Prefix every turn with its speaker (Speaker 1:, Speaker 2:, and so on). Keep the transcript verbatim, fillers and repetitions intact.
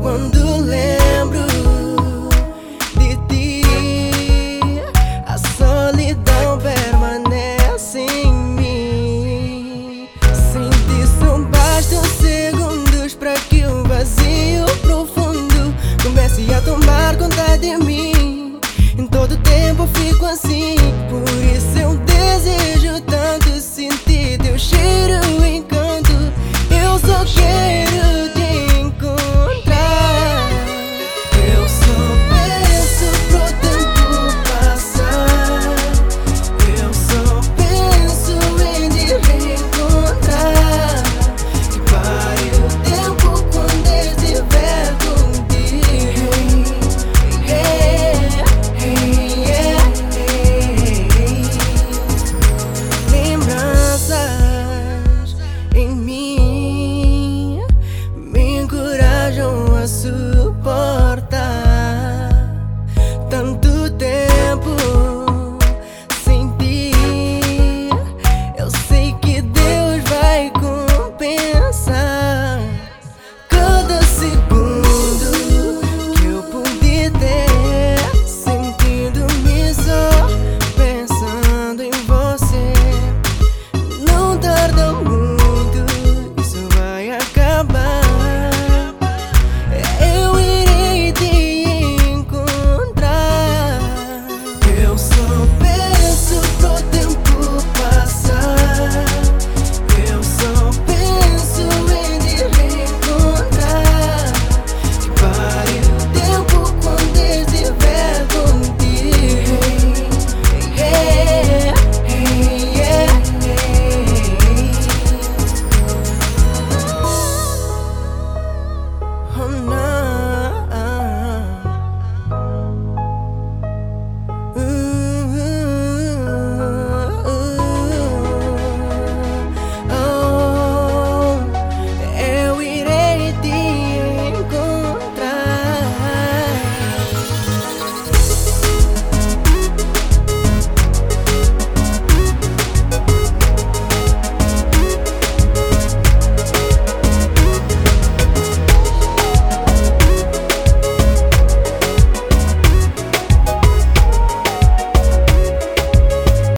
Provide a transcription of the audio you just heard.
Speaker 1: Quando lembro de ti, a solidão permanece em mim. Sem ti só bastam segundos para que o vazio profundo comece a tomar conta de mim. Em todo tempo fico assim, por isso eu desejo tanto sentir teu cheiro, encanto. Eu só quero te encontrar. Eu só peço pro tempo passar. Eu só penso em te reencontrar. Que pare o tempo quando estiver contigo. Hey, hey, yeah, hey. Lembranças em mim me encorajam a suportar tanto tempo sem ti. Eu sei que Deus vai compensar cada segundo que eu pude ter, sentindo-me só, pensando em você. Não tarda muito, isso vai acabar. Eu irei te encontrar. Eu só peço pro tempo passar. Eu só penso em te reencontrar. Que pare o tempo quando estiver contigo. Hey, hey, yeah, hey. Oh, no.